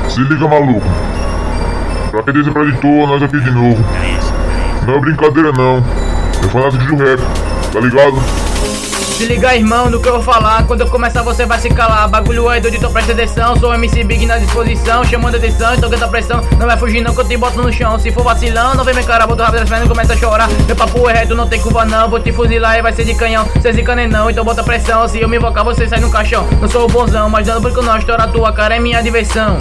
Se liga, maluco. Pra quem desacreditou, nós aqui de novo. Não é brincadeira não. É fanático de rap, tá ligado? Se liga, irmão, no que eu vou falar. Quando eu começar você vai se calar. Bagulho é doido, então presta atenção. Sou MC Big na disposição, chamando atenção, então aguenta a pressão. Não vai fugir não que eu te boto no chão. Se for vacilão, não vem me encarar, boto rápido das pernas e começa a chorar. Meu papo é reto, não tem curva não. Vou te fuzilar e vai ser de canhão. Cê zica nem não, então bota pressão. Se eu me invocar você sai no caixão. Não sou o bonzão, mas dando porque não estoura a tua cara é minha diversão.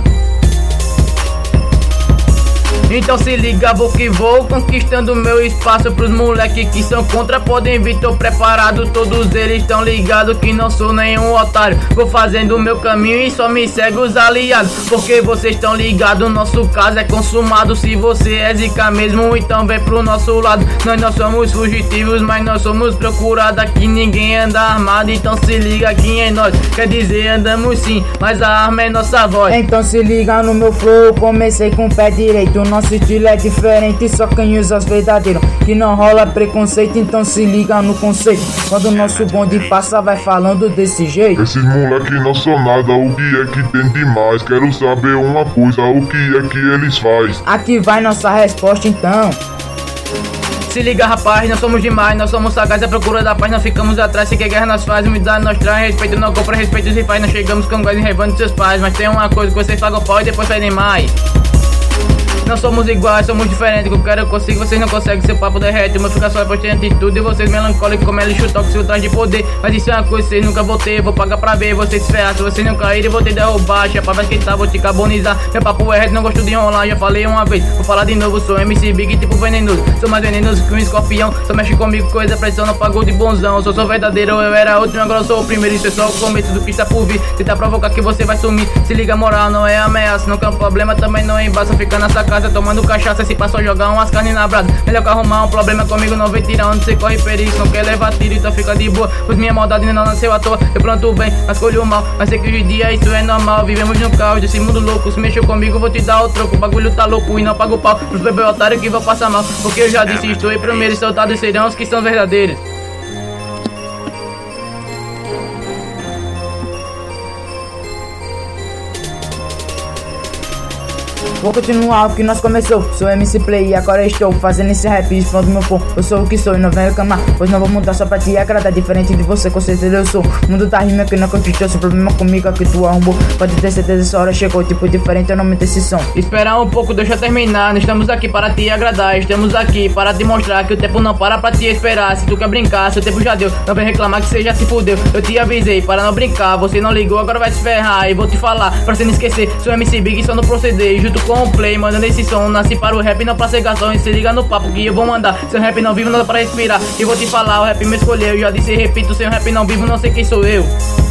Então se liga, vou que vou, conquistando meu espaço pros moleque que são contra, podem vir, tô preparado, todos eles tão ligados que não sou nenhum otário. Vou fazendo o meu caminho e só me segue os aliados, porque vocês tão ligados, nosso caso é consumado. Se você é zica mesmo, então vem pro nosso lado. Nós não somos fugitivos, mas nós somos procurados, aqui ninguém anda armado. Então se liga, aqui é nós, quer dizer andamos sim, mas a arma é nossa voz. Então se liga no meu flow, comecei com o pé direito. Nosso estilo é diferente, só quem usa os verdadeiros, que não rola preconceito, então se liga no conceito. Quando o nosso bonde passa vai falando desse jeito. Esses moleque não são nada, o que é que tem demais? Quero saber uma coisa, o que é que eles faz? Aqui vai nossa resposta então. Se liga, rapaz, nós somos demais, nós somos sagazes à procura da paz, nós ficamos atrás, se quer guerra nós faz, humildade nós traz, respeito não compra, respeito se faz, nós chegamos com gás enrevando seus pais, mas tem uma coisa que vocês pagam pau e depois pedem mais. Não somos iguais, somos diferentes, que eu quero eu consigo, vocês não conseguem, seu papo derrete, o meu fica só depois tem atitude, e vocês melancólicos como é lixo tóxico atrás de poder, mas isso é uma coisa que vocês nunca vão ter, vou pagar pra ver, vocês se ferrar, se vocês não caírem, vou te derrubar, chapa vai esquentar, vou te carbonizar, meu papo é reto, não gosto de enrolar, já falei uma vez, vou falar de novo, sou MC Big tipo venenoso, sou mais venenoso que um escorpião, só mexe comigo, coisa pressão, não pagou de bonzão, sou verdadeiro, eu era outro, agora eu sou o primeiro, isso é só o começo do que está por vir, tentar provocar que você vai sumir, se liga, moral não é ameaça, não é um problema, também não embaça, fica nessa casa tomando cachaça. Se passou jogar umas carnes na brasa, melhor que arrumar um problema comigo, não vem tirar onde você corre perigo, não quer levar tiro, então fica de boa, pois minha maldade não nasceu à toa, eu planto bem, mas colho mal, mas sei que hoje em dia isso é normal, vivemos no caos desse mundo louco, se mexeu comigo vou te dar o troco, o bagulho tá louco e não pago pau, pros bebê otários que vão passar mal, porque eu já disse, estou em primeiro e soltados serão os que são verdadeiros. Vou continuar o que nós começou. Sou MC Play e agora estou fazendo esse rap de fã do meu povo. Eu sou o que sou e não venho reclamar, pois não vou mudar só pra te agradar. Diferente de você, com certeza eu sou. O mundo tá rima que não conquistou. Seu problema comigo é que tu arrumou. Pode ter certeza, essa hora chegou. Tipo diferente, eu não meto esse som. Esperar um pouco, deixa eu terminar. Não estamos aqui para te agradar, estamos aqui para te mostrar que o tempo não para pra te esperar. Se tu quer brincar, seu tempo já deu. Não vem reclamar que você já se fudeu. Eu te avisei para não brincar, você não ligou, agora vai se ferrar. E vou te falar, pra você não esquecer, sou MC Big só no proceder. Junto com o Play, mandando esse som, nasci para o rap, não pra ser garçom. E se liga no papo que eu vou mandar. Sem rap não vivo, nada pra respirar. E vou te falar, o rap me escolheu. Eu já disse e repito, sem rap não vivo, não sei quem sou eu.